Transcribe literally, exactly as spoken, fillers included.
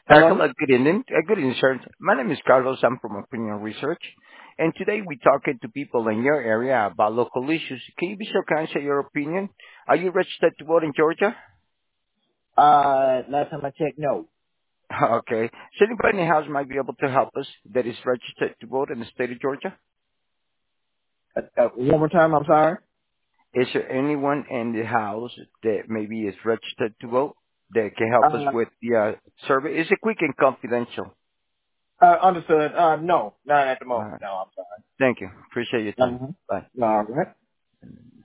Uh, Hello? hello, good evening. Uh, good evening, sir. My name is Carlos. I'm from Opinion Research. And today we're talking to people in your area about local issues. Can you be so kind to share your opinion? Are you registered to vote in Georgia? Uh, last time I checked, no. Okay. So anybody in the house might be able to help us that is registered to vote in the state of Georgia? Uh, uh, one more time, I'm sorry. Is there anyone in the house that maybe is registered to vote that can help us Uh, with the uh, survey? It's a quick and confidential. uh, understood. Uh, no, not at the moment. Uh, No, I'm sorry. thank you. Appreciate your time. Uh-huh. Bye. All right.